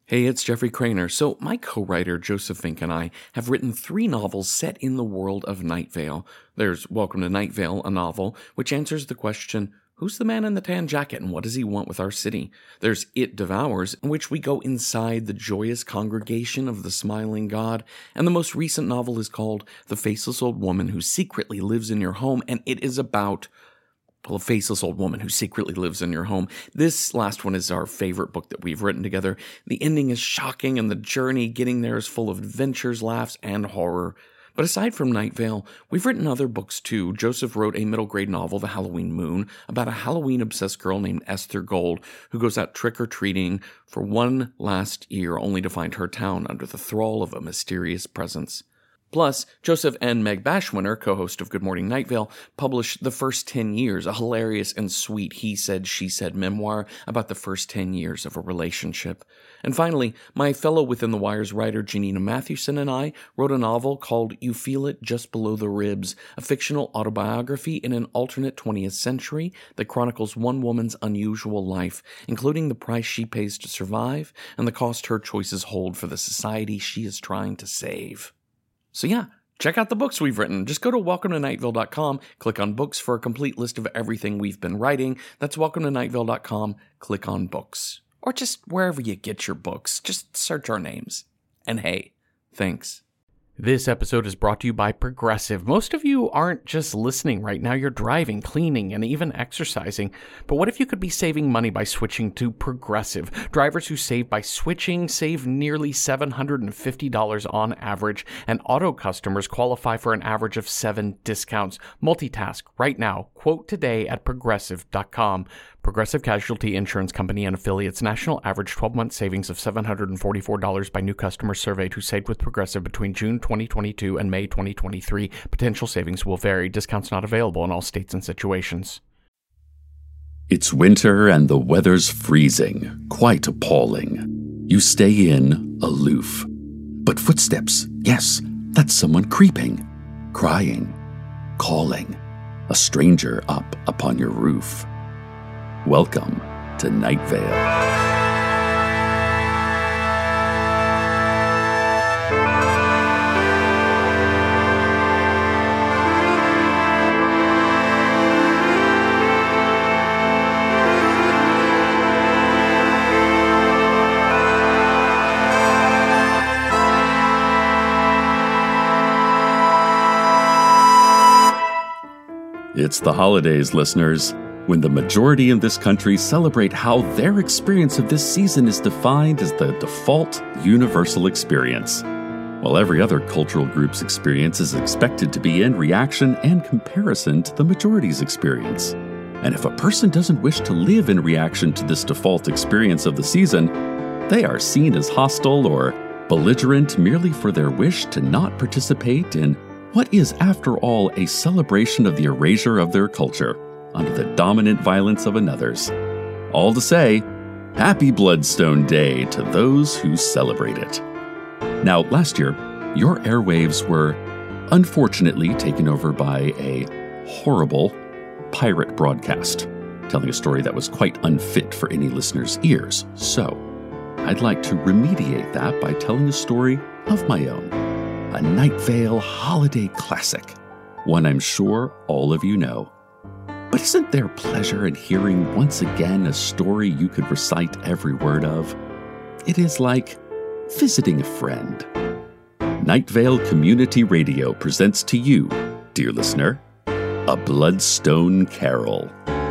Hey, it's Jeffrey Craner. So, my co-writer Joseph Fink and I have written 3 novels set in the world of Night Vale. There's Welcome to Night Vale, a novel which answers the question, who's the man in the tan jacket and what does he want with our city? There's It Devours, in which we go inside the joyous congregation of the smiling god. And the most recent novel is called The Faceless Old Woman Who Secretly Lives in Your Home, and it is about a faceless old woman who secretly lives in your home. This last one is our favorite book that we've written together. The ending is shocking, and the journey getting there is full of adventures, laughs, and horror. But aside from Night Vale, we've written other books too. Joseph wrote a middle grade novel, The Halloween Moon, about a Halloween-obsessed girl named Esther Gold who goes out trick-or-treating for one last year only to find her town under the thrall of a mysterious presence. Plus, Joseph and Meg Bashwinner, co-host of Good Morning Night Vale, published The First 10 Years, a hilarious and sweet he said, she said memoir about the first 10 years of a relationship. And finally, my fellow Within the Wires writer Janina Mathewson and I wrote a novel called You Feel It Just Below the Ribs, a fictional autobiography in an alternate 20th century that chronicles one woman's unusual life, including the price she pays to survive and the cost her choices hold for the society she is trying to save. So yeah, check out the books we've written. Just go to welcometonightvale.com, click on books for a complete list of everything we've been writing. That's welcometonightvale.com, click on books. Or just wherever you get your books, just search our names. And hey, thanks. This episode is brought to you by Progressive. Most of you aren't just listening right now, you're driving, cleaning, and even exercising. But what if you could be saving money by switching to Progressive? Drivers who save by switching save nearly $750 on average, and auto customers qualify for an average of 7 discounts. Multitask right now. Quote today at Progressive.com. Progressive Casualty Insurance Company and affiliates. National average 12-month savings of $744 by new customers surveyed who saved with Progressive between June 2022 and May 2023. Potential savings will vary. Discounts not available in all states and situations. It's winter and the weather's freezing, quite appalling. You stay in, aloof. But footsteps, yes, that's someone creeping, crying, calling, a stranger up upon your roof. Welcome to Night Vale. It's the holidays, listeners, when the majority in this country celebrate how their experience of this season is defined as the default universal experience, while every other cultural group's experience is expected to be in reaction and comparison to the majority's experience. And if a person doesn't wish to live in reaction to this default experience of the season, they are seen as hostile or belligerent merely for their wish to not participate in what is, after all, a celebration of the erasure of their culture under the dominant violence of another's. All to say, Happy Bloodstone Day to those who celebrate it. Now, last year, your airwaves were unfortunately taken over by a horrible pirate broadcast, telling a story that was quite unfit for any listener's ears. So, I'd like to remediate that by telling a story of my own. A Night Vale holiday classic, one I'm sure all of you know. But isn't there pleasure in hearing once again a story you could recite every word of? It is like visiting a friend. Night Vale Community Radio presents to you, dear listener, A Bloodstone Carol.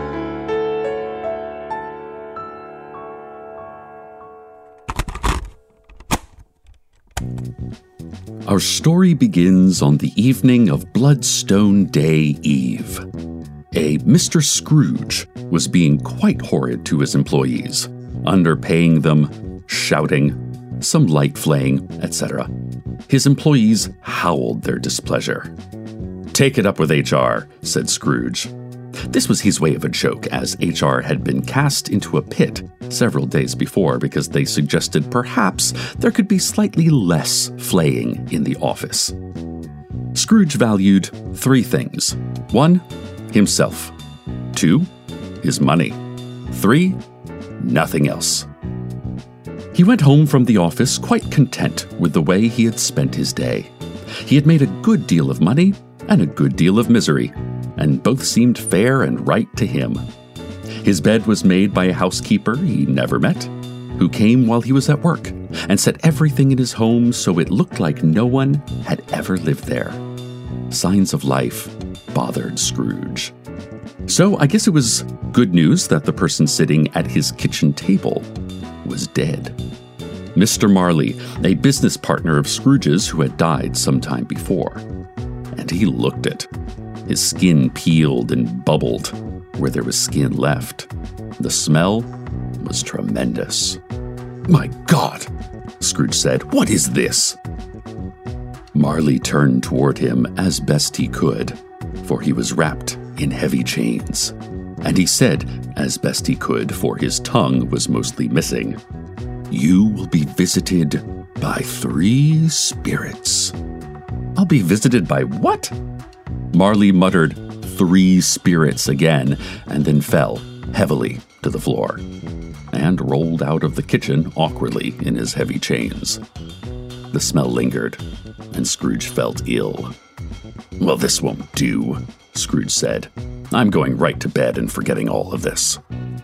Our story begins on the evening of Bloodstone Day Eve. A Mr. Scrooge was being quite horrid to his employees, underpaying them, shouting, some light flaying, etc. His employees howled their displeasure. "Take it up with HR," said Scrooge. This was his way of a joke, as HR had been cast into a pit several days before because they suggested perhaps there could be slightly less flaying in the office. Scrooge valued 3 things. 1, himself. 2, his money. 3, nothing else. He went home from the office quite content with the way he had spent his day. He had made a good deal of money and a good deal of misery, and both seemed fair and right to him. His bed was made by a housekeeper he never met, who came while he was at work and set everything in his home so it looked like no one had ever lived there. Signs of life bothered Scrooge. So I guess it was good news that the person sitting at his kitchen table was dead. Mr. Marley, a business partner of Scrooge's who had died some time before. And he looked it. His skin peeled and bubbled where there was skin left. The smell was tremendous. "My God," Scrooge said, "what is this?" Marley turned toward him as best he could, for he was wrapped in heavy chains. And he said, as best he could, for his tongue was mostly missing, "You will be visited by 3 spirits." "I'll be visited by what?" Marley muttered 3 spirits again, and then fell heavily to the floor, and rolled out of the kitchen awkwardly in his heavy chains. The smell lingered, and Scrooge felt ill. "Well, this won't do," Scrooge said. "I'm going right to bed and forgetting all of this."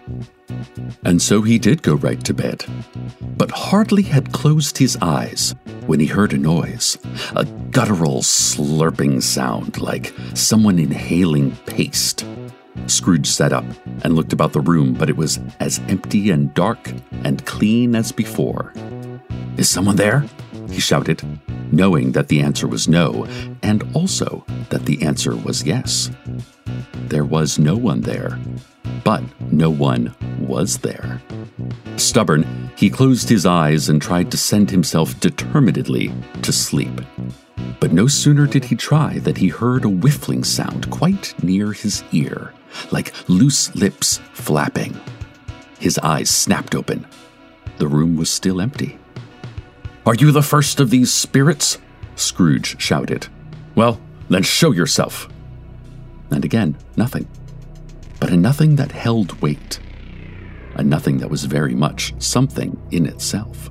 And so he did go right to bed, but hardly had closed his eyes when he heard a noise, a guttural slurping sound like someone inhaling paste. Scrooge sat up and looked about the room, but it was as empty and dark and clean as before. "Is someone there?" he shouted, knowing that the answer was no, and also that the answer was yes. There was no one there, but no one was there. Stubborn, he closed his eyes and tried to send himself determinedly to sleep. But no sooner did he try than he heard a whiffling sound quite near his ear, like loose lips flapping. His eyes snapped open. The room was still empty. "Are you the first of these spirits?" Scrooge shouted. "Well, then show yourself." And again, nothing. But a nothing that held weight. A nothing that was very much something in itself.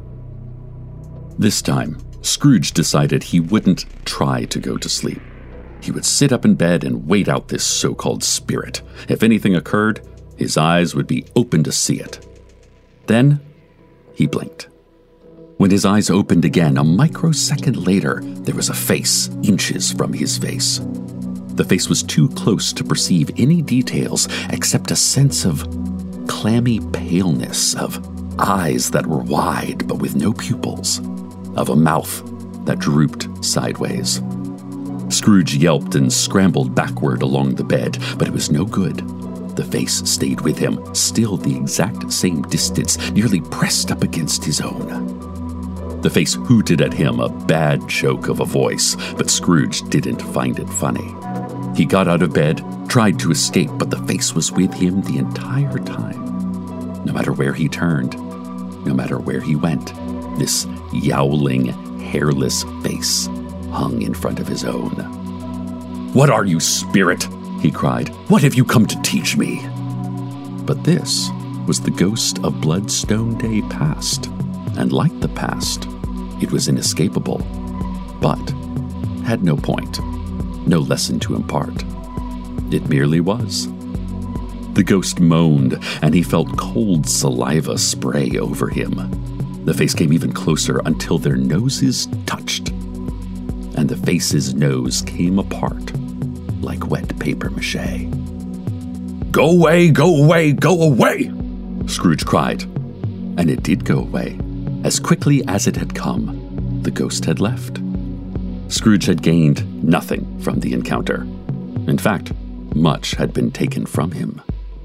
This time, Scrooge decided he wouldn't try to go to sleep. He would sit up in bed and wait out this so-called spirit. If anything occurred, his eyes would be open to see it. Then, he blinked. When his eyes opened again, a microsecond later, there was a face inches from his face. The face was too close to perceive any details except a sense of clammy paleness, of eyes that were wide but with no pupils, of a mouth that drooped sideways. Scrooge yelped and scrambled backward along the bed, but it was no good. The face stayed with him, still the exact same distance, nearly pressed up against his own. The face hooted at him, a bad joke of a voice, but Scrooge didn't find it funny. He got out of bed, tried to escape, but the face was with him the entire time. No matter where he turned, no matter where he went, this yowling, hairless face hung in front of his own. "What are you, spirit?" he cried. "What have you come to teach me?" But this was the ghost of Bloodstone Day past, and like the past, it was inescapable, but had no point, no lesson to impart. It merely was. The ghost moaned, and he felt cold saliva spray over him. The face came even closer until their noses touched, and the face's nose came apart like wet paper mache. "Go away, go away, go away!" Scrooge cried. And it did go away. As quickly as it had come, the ghost had left. Scrooge had gained nothing from the encounter. In fact, much had been taken from him.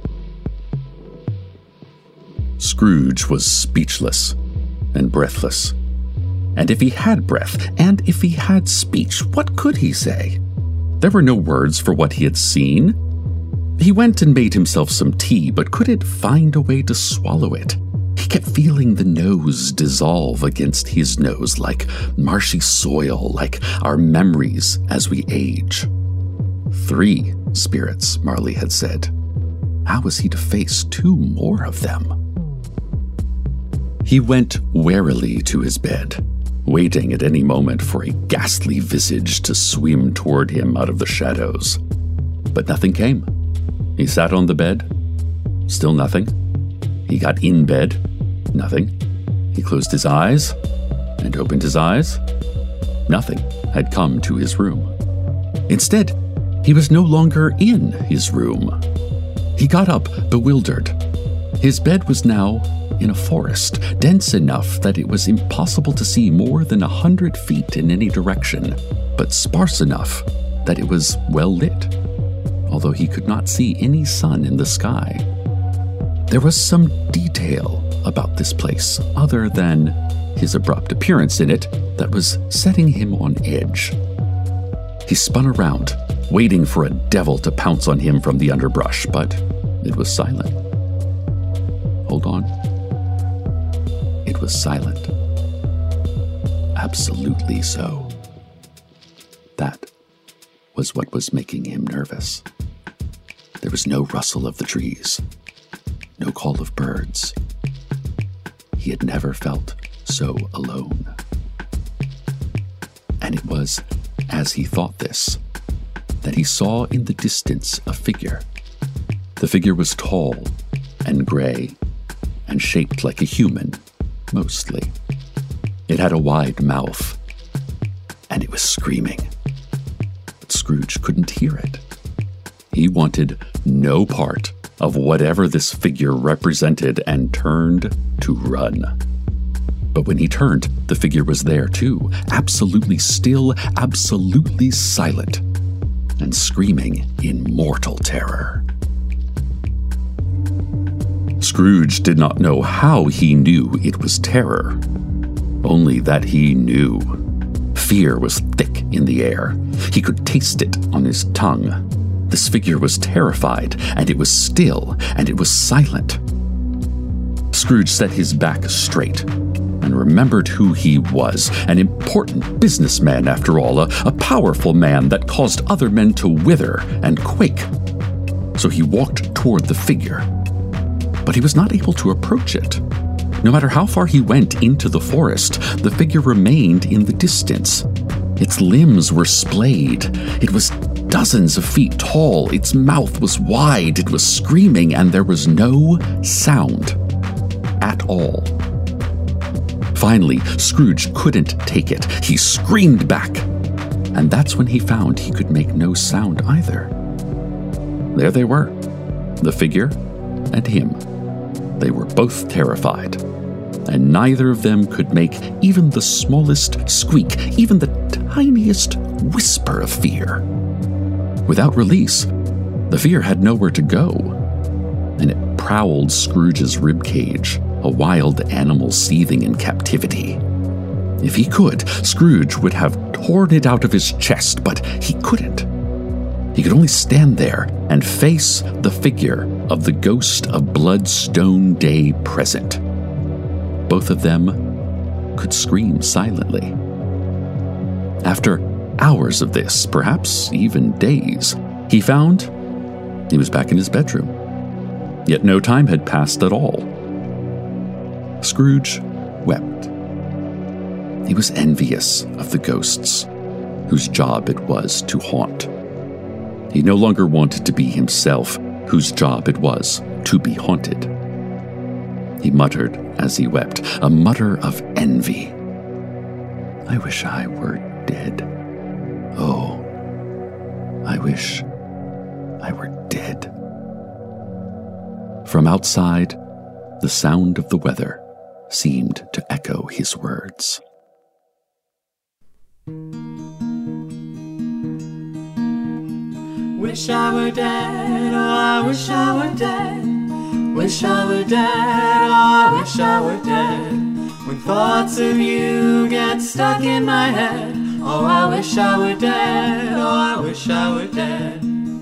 Scrooge was speechless and breathless. And if he had breath, and if he had speech, what could he say? There were no words for what he had seen. He went and made himself some tea, but couldn't find a way to swallow it. He kept feeling the nose dissolve against his nose like marshy soil, like our memories as we age. 3 spirits, Marley had said. How was he to face 2 more of them? He went warily to his bed, waiting at any moment for a ghastly visage to swim toward him out of the shadows. But nothing came. He sat on the bed. Still nothing. He got in bed. Nothing. He closed his eyes and opened his eyes. Nothing had come to his room. Instead, he was no longer in his room. He got up, bewildered. His bed was now in a forest, dense enough that it was impossible to see more than 100 feet in any direction, but sparse enough that it was well lit, although he could not see any sun in the sky. There was some detail about this place, other than his abrupt appearance in it, that was setting him on edge. He spun around, waiting for a devil to pounce on him from the underbrush, but it was silent. Hold on. It was silent. Absolutely so. That was what was making him nervous. There was no rustle of the trees, no call of birds. He had never felt so alone. And it was as he thought this that he saw in the distance a figure. The figure was tall and gray and shaped like a human, mostly. It had a wide mouth, and it was screaming. But Scrooge couldn't hear it. He wanted no part of whatever this figure represented and turned to run. But when he turned, the figure was there too, absolutely still, absolutely silent, and screaming in mortal terror. Scrooge did not know how he knew it was terror, only that he knew. Fear was thick in the air. He could taste it on his tongue. This figure was terrified, and it was still, and it was silent. Scrooge set his back straight and remembered who he was, an important businessman after all, a powerful man that caused other men to wither and quake. So he walked toward the figure, but he was not able to approach it. No matter how far he went into the forest, the figure remained in the distance. Its limbs were splayed. It was dozens of feet tall. Its mouth was wide. It was screaming, and there was no sound at all. Finally, Scrooge couldn't take it. He screamed back, and that's when he found he could make no sound either. There they were, the figure and him. They were both terrified, and neither of them could make even the smallest squeak, even the tiniest whisper of fear. Without release, the fear had nowhere to go, and it prowled Scrooge's ribcage, a wild animal seething in captivity. If he could, Scrooge would have torn it out of his chest, but he couldn't. He could only stand there and face the figure of the ghost of Bloodstone Day present. Both of them could scream silently. After hours of this, perhaps even days, he found he was back in his bedroom. Yet no time had passed at all. Scrooge wept. He was envious of the ghosts, whose job it was to haunt. He no longer wanted to be himself, whose job it was to be haunted. He muttered as he wept, a mutter of envy. I wish I were dead. Oh, I wish I were dead. From outside, the sound of the weather seemed to echo his words. Wish I were dead, oh I wish I were dead. Wish I were dead, oh I wish I were dead. When thoughts of you get stuck in my head, oh I wish I were dead, oh I wish I were dead.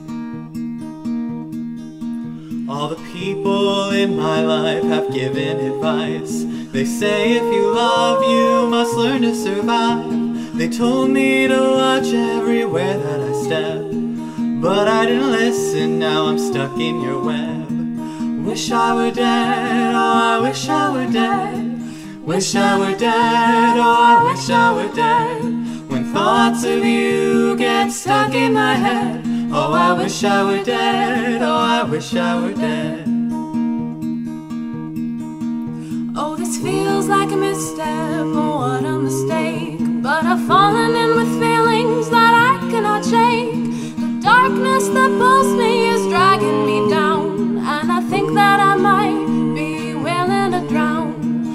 All the people in my life have given advice. They say if you love, you must learn to survive. They told me to watch everywhere that I step, but I didn't listen, now I'm stuck in your web. Wish I were dead, oh I wish I were dead. Wish I were dead, oh, I wish I were dead. When thoughts of you get stuck in my head, oh, I wish I were dead, oh, I wish I were dead. Oh, this feels like a misstep, oh, what a mistake. But I've fallen in with feelings that I cannot shake. The darkness that pulls me is dragging me down, and I think that I might be willing to drown.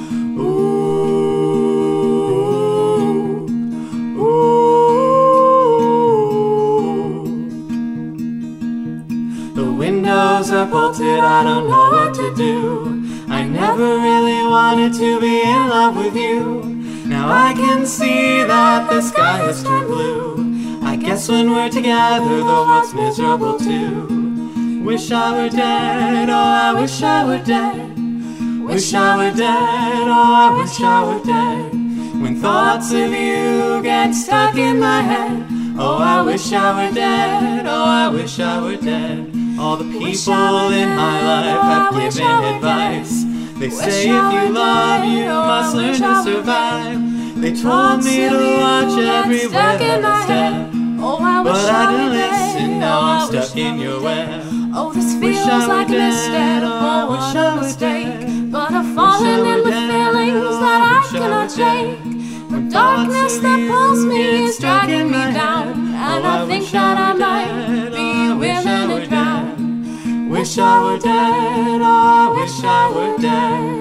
The windows are bolted, I don't know what to do. I never really wanted to be in love with you. Now I can see that the sky has turned blue. I guess when we're together the world's miserable too. Wish I were dead, oh, I wish I were dead. Wish I were dead, oh, I wish I were dead. When thoughts of you get stuck in my head, oh, I wish I were dead, oh, I wish I were dead. All the people in my life have given advice. They say if you love, you must learn to survive. They told me to watch everywhere that I step, but I didn't listen, now I'm stuck in your web. Oh, this feels like a misstep, oh, what a mistake. But I've fallen in with feelings that I cannot shake. The darkness that pulls me is dragging me down, and I think that I might be willing to drown. Wish I were dead, oh, I wish I were dead.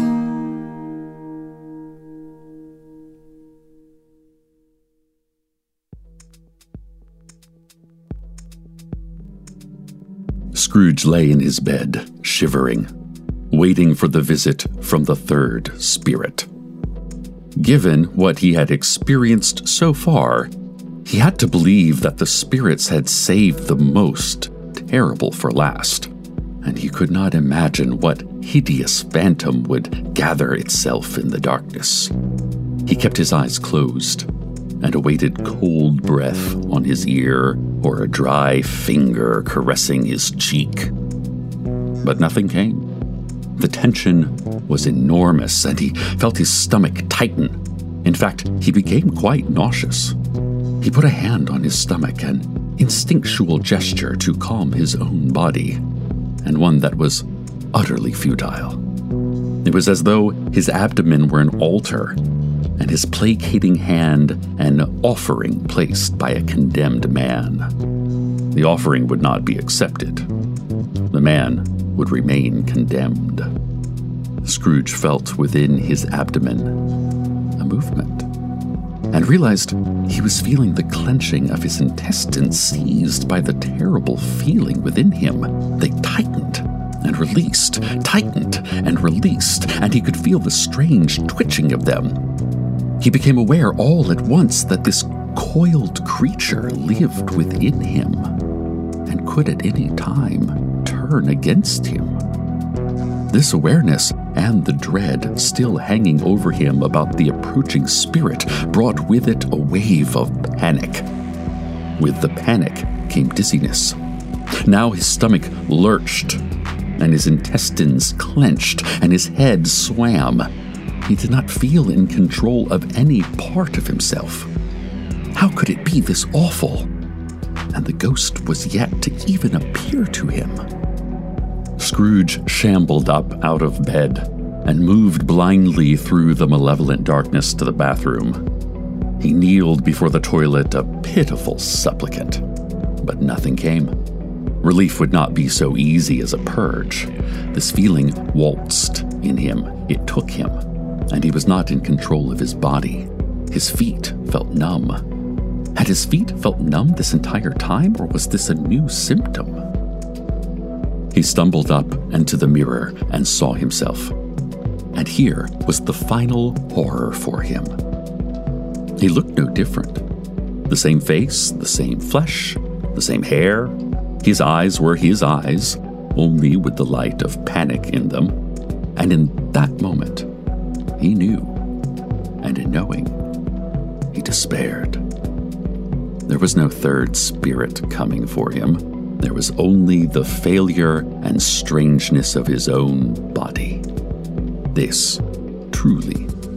Scrooge lay in his bed, shivering, waiting for the visit from the third spirit. Given what he had experienced so far, he had to believe that the spirits had saved the most terrible for last, and he could not imagine what hideous phantom would gather itself in the darkness. He kept his eyes closed and awaited cold breath on his ear or a dry finger caressing his cheek. But nothing came. The tension was enormous, and he felt his stomach tighten. In fact, he became quite nauseous. He put a hand on his stomach, an instinctual gesture to calm his own body, and one that was utterly futile. It was as though his abdomen were an altar, and his placating hand an offering placed by a condemned man. The offering would not be accepted. The man would remain condemned. Scrooge felt within his abdomen a movement, and realized he was feeling the clenching of his intestines seized by the terrible feeling within him. They tightened and released, tightened and released, and he could feel the strange twitching of them. He became aware all at once that this coiled creature lived within him and could at any time turn against him. This awareness and the dread still hanging over him about the approaching spirit brought with it a wave of panic. With the panic came dizziness. Now his stomach lurched, and his intestines clenched, and his head swam. He did not feel in control of any part of himself. How could it be this awful? And the ghost was yet to even appear to him. Scrooge shambled up out of bed and moved blindly through the malevolent darkness to the bathroom. He kneeled before the toilet, a pitiful supplicant, but nothing came. Relief would not be so easy as a purge. This feeling waltzed in him. It took him, and he was not in control of his body. His feet felt numb. Had his feet felt numb this entire time, or was this a new symptom? He stumbled up into the mirror and saw himself. And here was the final horror for him. He looked no different. The same face, the same flesh, the same hair. His eyes were his eyes, only with the light of panic in them. And in that moment, he knew. And in knowing, he despaired. There was no third spirit coming for him. There was only the failure and strangeness of his own body. This truly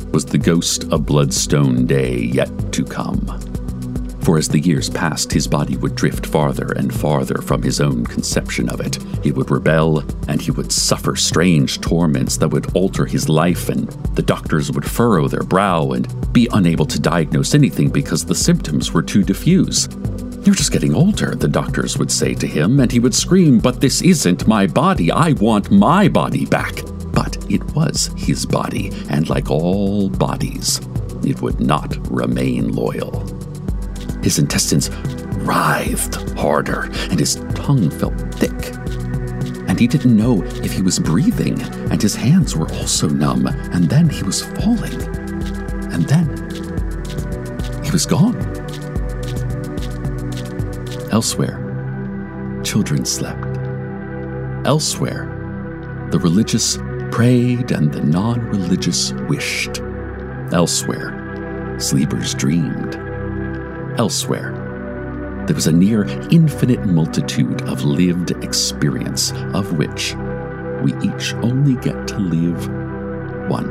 was the ghost of Bloodstone Day yet to come. For as the years passed, his body would drift farther and farther from his own conception of it. He would rebel, and he would suffer strange torments that would alter his life, and the doctors would furrow their brow and be unable to diagnose anything because the symptoms were too diffuse. "You're just getting older," the doctors would say to him, and he would scream, "But this isn't my body. I want my body back." But it was his body, and like all bodies, it would not remain loyal. His intestines writhed harder, and his tongue felt thick. And he didn't know if he was breathing, and his hands were also numb, and then he was falling. And then he was gone. Elsewhere, children slept. Elsewhere, the religious prayed and the non-religious wished. Elsewhere, sleepers dreamed. Elsewhere, there was a near infinite multitude of lived experience, of which we each only get to live one.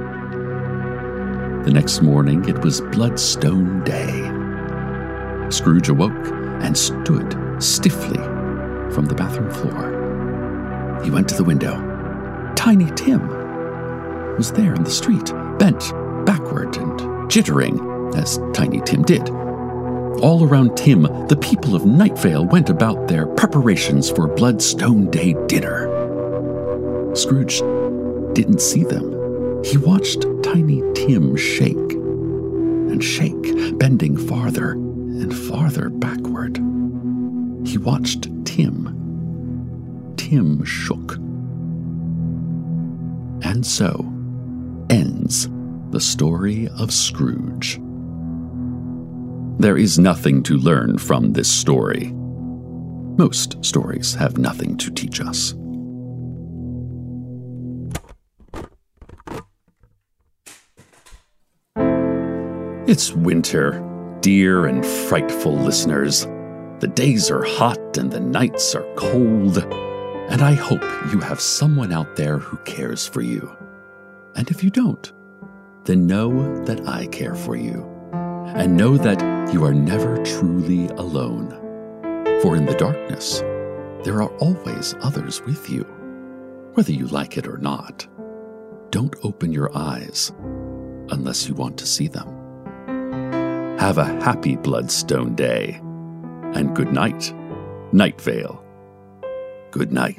The next morning, it was Bloodstone Day. Scrooge awoke and stood stiffly from the bathroom floor. He went to the window. Tiny Tim was there in the street, bent backward and jittering, as Tiny Tim did. All around Tim, the people of Night Vale went about their preparations for Bloodstone Day dinner. Scrooge didn't see them. He watched Tiny Tim shake and shake, bending farther and farther backward. He watched Tim. Tim shook. And so ends the story of Scrooge. There is nothing to learn from this story. Most stories have nothing to teach us. It's winter, dear and frightful listeners. The days are hot and the nights are cold, and I hope you have someone out there who cares for you. And if you don't, then know that I care for you. And know that you are never truly alone. For in the darkness, there are always others with you, whether you like it or not. Don't open your eyes unless you want to see them. Have a happy Bloodstone Day, and good night, Night Vale. Good night.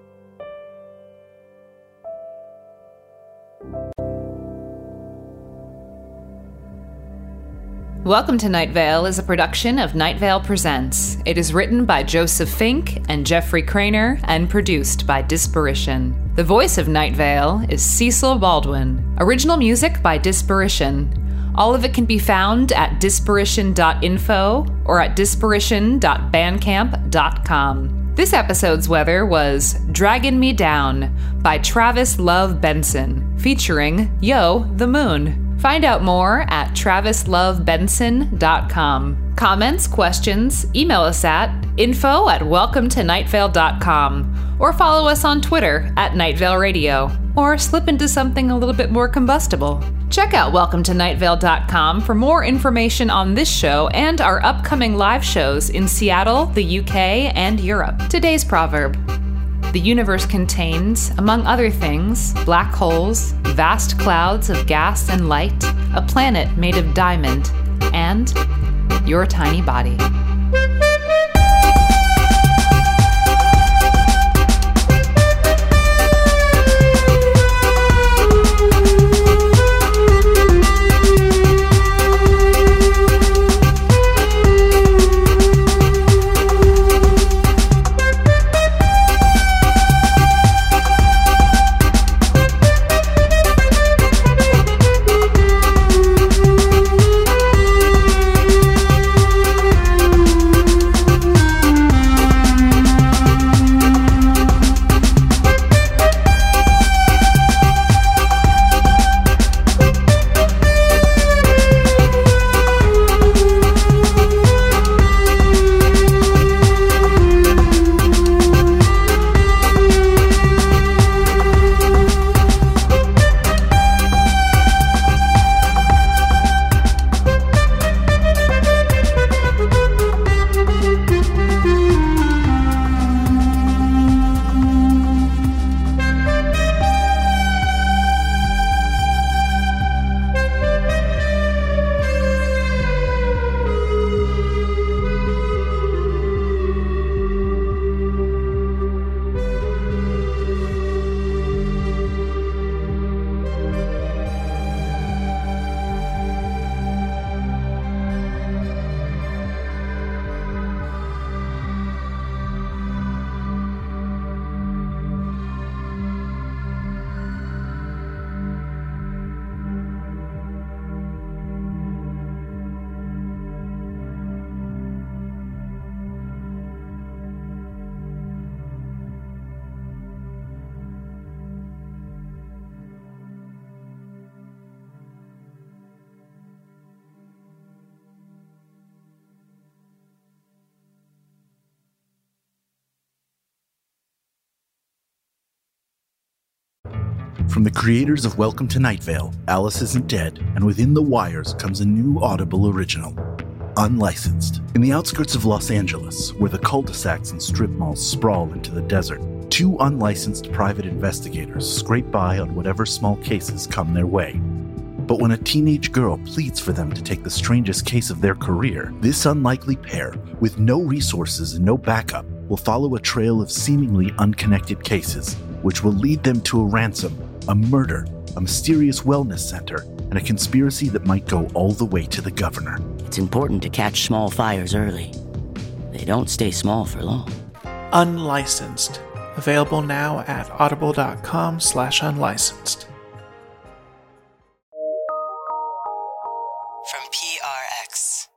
Welcome to Night Vale is a production of Night Vale Presents. It is written by Joseph Fink and Jeffrey Craner and produced by Disparition. The voice of Night Vale is Cecil Baldwin. Original music by Disparition. All of it can be found at disparition.info or at disparition.bandcamp.com. This episode's weather was Draggin' Me Down by Travis Love Benson, featuring Yo the Moon. Find out more at travislovebenson.com. Comments, questions, email us at info@welcometonightvale.com or follow us on Twitter at Nightvale Radio, or slip into something a little bit more combustible. Check out welcometonightvale.com for more information on this show and our upcoming live shows in Seattle, the UK, and Europe. Today's proverb: the universe contains, among other things, black holes, vast clouds of gas and light, a planet made of diamond, and your tiny body. From the creators of Welcome to Night Vale, Alice Isn't Dead, and Within the Wires comes a new Audible original, Unlicensed. In the outskirts of Los Angeles, where the cul-de-sacs and strip malls sprawl into the desert, two unlicensed private investigators scrape by on whatever small cases come their way. But when a teenage girl pleads for them to take the strangest case of their career, this unlikely pair, with no resources and no backup, will follow a trail of seemingly unconnected cases, which will lead them to a ransom, a murder, a mysterious wellness center, and a conspiracy that might go all the way to the governor. It's important to catch small fires early. They don't stay small for long. Unlicensed. Available now at audible.com/unlicensed. From PRX.